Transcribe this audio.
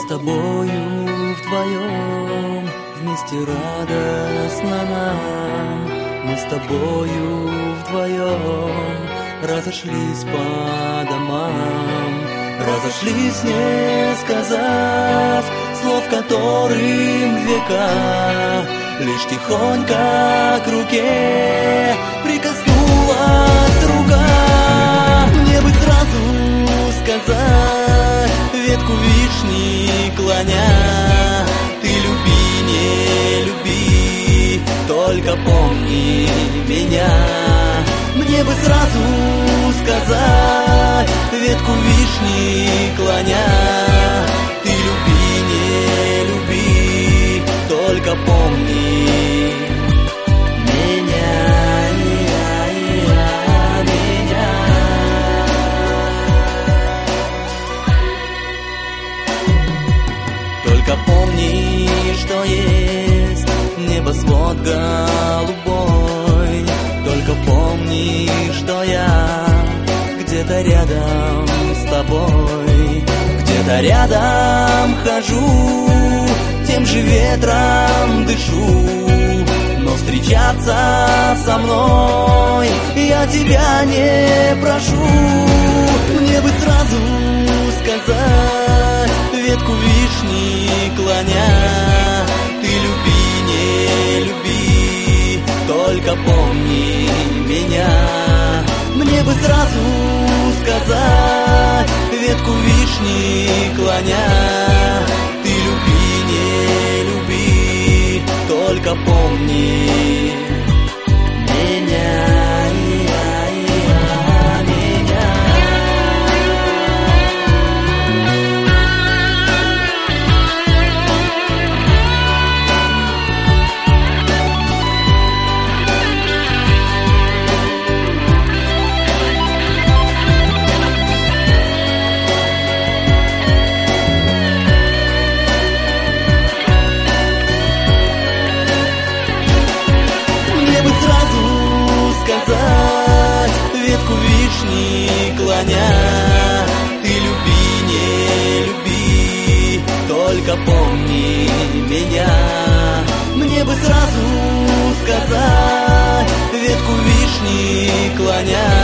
с тобою вдвоем, вместе радостно нам. Мы с тобою вдвоем разошлись по домам. Разошлись, не сказав слов, которым века. Лишь тихонько к руке прикоснулась рука. Мне бы сразу сказать, ветку вишни клоня: ты люби, не люби, только помни меня. Мне бы сразу сказать, ветку вишни клоня: ты люби, не люби, только помни меня, меня. Только помни, что есть небосвод голубой. Только помни, что я где-то рядом с тобой. Где-то рядом хожу, тем же ветром дышу. Но встречаться со мной я тебя не прошу. Мне бы сразу сказать, ветку вишни клоня: ты люби, не люби, только помни меня. Мне бы сразу сказать, ветку вишни клоня: ты люби, не люби, только помни меня. Сказать, ветку вишни клоня: ты люби, не люби, только помни меня. Мне бы сразу сказать, ветку вишни клоня: